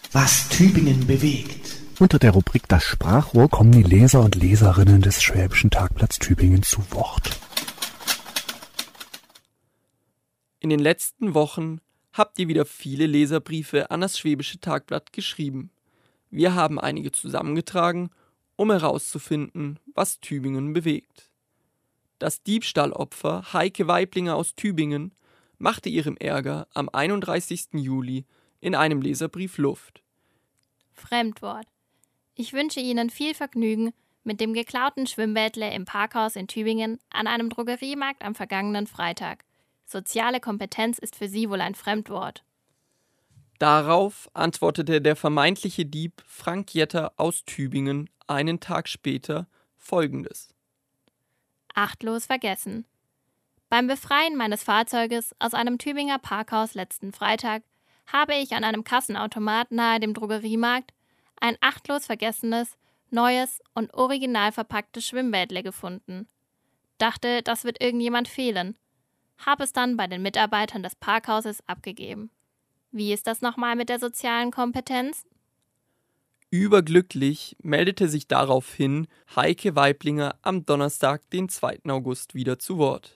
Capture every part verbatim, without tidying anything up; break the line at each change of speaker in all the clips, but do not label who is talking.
was Tübingen bewegt.
Unter der Rubrik Das Sprachrohr kommen die Leser und Leserinnen des Schwäbischen Tagblatts Tübingen zu Wort.
In den letzten Wochen habt ihr wieder viele Leserbriefe an das Schwäbische Tagblatt geschrieben. Wir haben einige zusammengetragen, um herauszufinden, was Tübingen bewegt. Das Diebstahlopfer Heike Weiblinger aus Tübingen machte ihrem Ärger am einunddreißigsten Juli in einem Leserbrief Luft.
Fremdwort. Ich wünsche Ihnen viel Vergnügen mit dem geklauten Schwimmbädle im Parkhaus in Tübingen an einem Drogeriemarkt am vergangenen Freitag. Soziale Kompetenz ist für Sie wohl ein Fremdwort.
Darauf antwortete der vermeintliche Dieb Frank Jetter aus Tübingen einen Tag später Folgendes.
Achtlos vergessen. Beim Befreien meines Fahrzeuges aus einem Tübinger Parkhaus letzten Freitag habe ich an einem Kassenautomat nahe dem Drogeriemarkt ein achtlos vergessenes, neues und original verpacktes Schwimmbädle gefunden. Dachte, das wird irgendjemand fehlen. Habe es dann bei den Mitarbeitern des Parkhauses abgegeben. Wie ist das nochmal mit der sozialen Kompetenz?
Überglücklich meldete sich daraufhin Heike Weiblinger am Donnerstag, den zweiten August, wieder zu Wort.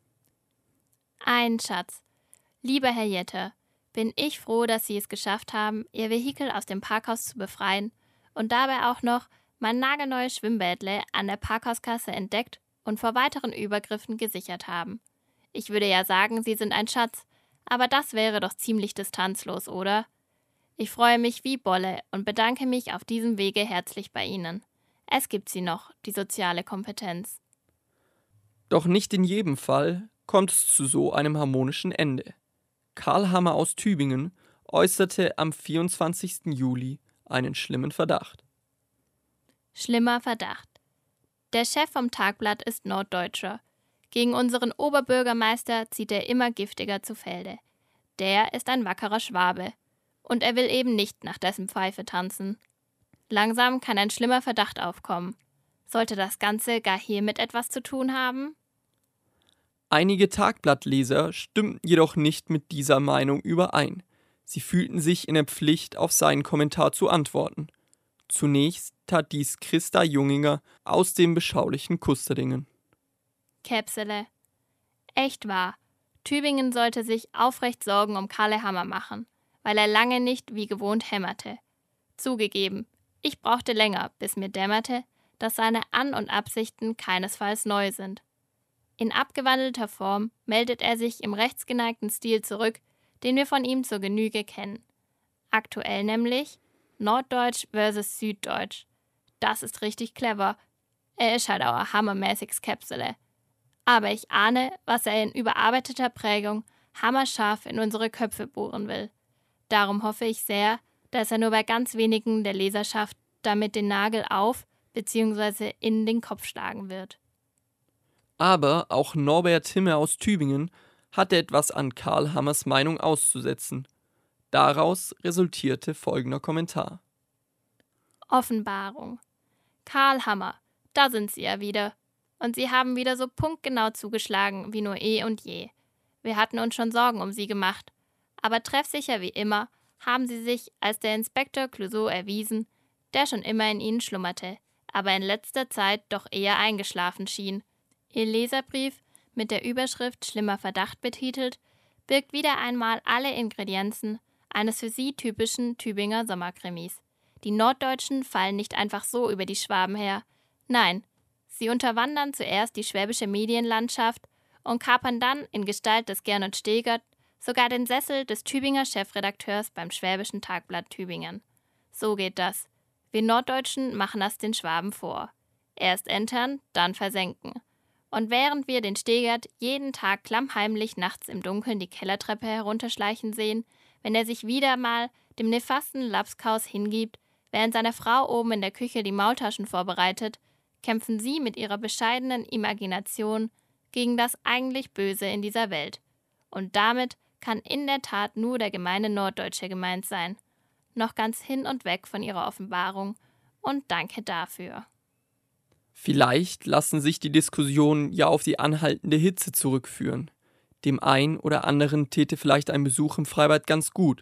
Ein Schatz. Lieber Herr Jetter, bin ich froh, dass Sie es geschafft haben, Ihr Vehikel aus dem Parkhaus zu befreien und dabei auch noch mein nagelneues Schwimmbädle an der Parkhauskasse entdeckt und vor weiteren Übergriffen gesichert haben. Ich würde ja sagen, Sie sind ein Schatz, aber das wäre doch ziemlich distanzlos, oder? Ich freue mich wie Bolle und bedanke mich auf diesem Wege herzlich bei Ihnen. Es gibt sie noch, die soziale Kompetenz.
Doch nicht in jedem Fall kommt es zu so einem harmonischen Ende. Karl Hammer aus Tübingen äußerte am vierundzwanzigsten Juli einen schlimmen Verdacht.
Schlimmer Verdacht. Der Chef vom Tagblatt ist Norddeutscher. Gegen unseren Oberbürgermeister zieht er immer giftiger zu Felde. Der ist ein wackerer Schwabe. Und er will eben nicht nach dessen Pfeife tanzen. Langsam kann ein schlimmer Verdacht aufkommen. Sollte das Ganze gar hiermit etwas zu tun haben?
Einige Tagblattleser stimmten jedoch nicht mit dieser Meinung überein. Sie fühlten sich in der Pflicht, auf seinen Kommentar zu antworten. Zunächst tat dies Christa Junginger aus dem beschaulichen Kusterdingen.
Käpsele. Echt wahr. Tübingen sollte sich aufrecht Sorgen um Karl Hammer machen, weil er lange nicht wie gewohnt hämmerte. Zugegeben, ich brauchte länger, bis mir dämmerte, dass seine An- und Absichten keinesfalls neu sind. In abgewandelter Form meldet er sich im rechtsgeneigten Stil zurück, den wir von ihm zur Genüge kennen. Aktuell nämlich Norddeutsch versus Süddeutsch. Das ist richtig clever. Er ist halt auch ein hammermäßiges Käpsele. Aber ich ahne, was er in überarbeiteter Prägung hammerscharf in unsere Köpfe bohren will. Darum hoffe ich sehr, dass er nur bei ganz wenigen der Leserschaft damit den Nagel auf bzw. in den Kopf schlagen wird.
Aber auch Norbert Himme aus Tübingen hatte etwas an Karl Hammers Meinung auszusetzen. Daraus resultierte folgender Kommentar.
Offenbarung. Karl Hammer, da sind Sie ja wieder. Und Sie haben wieder so punktgenau zugeschlagen wie nur eh und je. Wir hatten uns schon Sorgen um Sie gemacht. Aber treffsicher wie immer haben Sie sich als der Inspektor Clouseau erwiesen, der schon immer in Ihnen schlummerte, aber in letzter Zeit doch eher eingeschlafen schien. Ihr Leserbrief, mit der Überschrift Schlimmer Verdacht betitelt, birgt wieder einmal alle Ingredienzen eines für Sie typischen Tübinger Sommerkrimis. Die Norddeutschen fallen nicht einfach so über die Schwaben her. Nein, sie unterwandern zuerst die schwäbische Medienlandschaft und kapern dann in Gestalt des Gernot Stegert sogar den Sessel des Tübinger Chefredakteurs beim Schwäbischen Tagblatt Tübingen. So geht das. Wir Norddeutschen machen das den Schwaben vor. Erst entern, dann versenken. Und während wir den Stegert jeden Tag klammheimlich nachts im Dunkeln die Kellertreppe herunterschleichen sehen, wenn er sich wieder mal dem nefasten Lapskaus hingibt, während seine Frau oben in der Küche die Maultaschen vorbereitet, kämpfen sie mit ihrer bescheidenen Imagination gegen das eigentlich Böse in dieser Welt. Und damit kann in der Tat nur der gemeine Norddeutsche gemeint sein. Noch ganz hin und weg von ihrer Offenbarung. Und danke dafür.
Vielleicht lassen sich die Diskussionen ja auf die anhaltende Hitze zurückführen. Dem einen oder anderen täte vielleicht ein Besuch im Freibad ganz gut.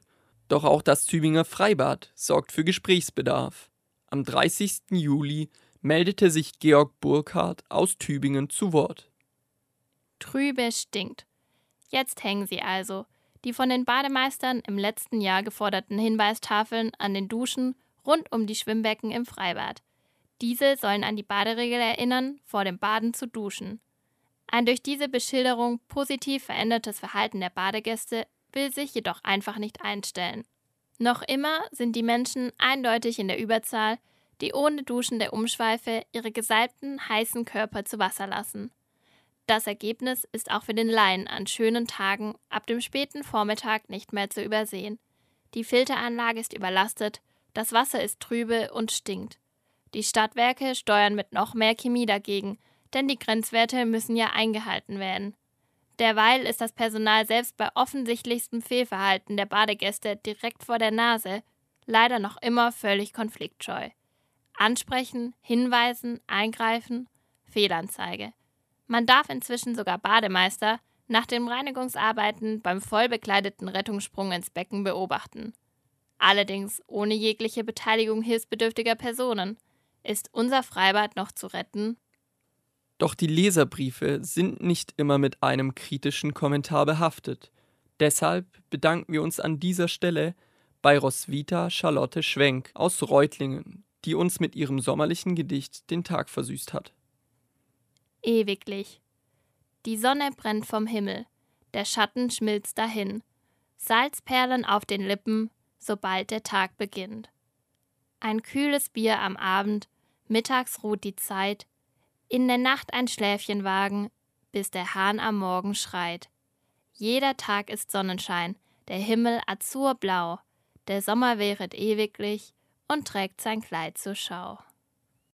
Doch auch das Tübinger Freibad sorgt für Gesprächsbedarf. Am dreißigsten Juli meldete sich Georg Burkhardt aus Tübingen zu Wort.
Trübe stinkt. Jetzt hängen sie also. Die von den Bademeistern im letzten Jahr geforderten Hinweistafeln an den Duschen rund um die Schwimmbecken im Freibad. Diese sollen an die Baderegel erinnern, vor dem Baden zu duschen. Ein durch diese Beschilderung positiv verändertes Verhalten der Badegäste will sich jedoch einfach nicht einstellen. Noch immer sind die Menschen eindeutig in der Überzahl, die ohne Duschen der Umschweife ihre gesalbten, heißen Körper zu Wasser lassen. Das Ergebnis ist auch für den Laien an schönen Tagen ab dem späten Vormittag nicht mehr zu übersehen. Die Filteranlage ist überlastet, das Wasser ist trübe und stinkt. Die Stadtwerke steuern mit noch mehr Chemie dagegen, denn die Grenzwerte müssen ja eingehalten werden. Derweil ist das Personal selbst bei offensichtlichstem Fehlverhalten der Badegäste direkt vor der Nase leider noch immer völlig konfliktscheu. Ansprechen, hinweisen, eingreifen, Fehlanzeige. Man darf inzwischen sogar Bademeister nach den Reinigungsarbeiten beim vollbekleideten Rettungssprung ins Becken beobachten. Allerdings ohne jegliche Beteiligung hilfsbedürftiger Personen. Ist unser Freibad noch zu retten?
Doch die Leserbriefe sind nicht immer mit einem kritischen Kommentar behaftet. Deshalb bedanken wir uns an dieser Stelle bei Roswitha Charlotte Schwenk aus Reutlingen, die uns mit ihrem sommerlichen Gedicht den Tag versüßt hat.
Ewiglich. Die Sonne brennt vom Himmel, der Schatten schmilzt dahin, Salzperlen auf den Lippen, sobald der Tag beginnt. Ein kühles Bier am Abend, mittags ruht die Zeit, in der Nacht ein Schläfchen wagen, bis der Hahn am Morgen schreit. Jeder Tag ist Sonnenschein, der Himmel azurblau, der Sommer währet ewiglich und trägt sein Kleid zur Schau.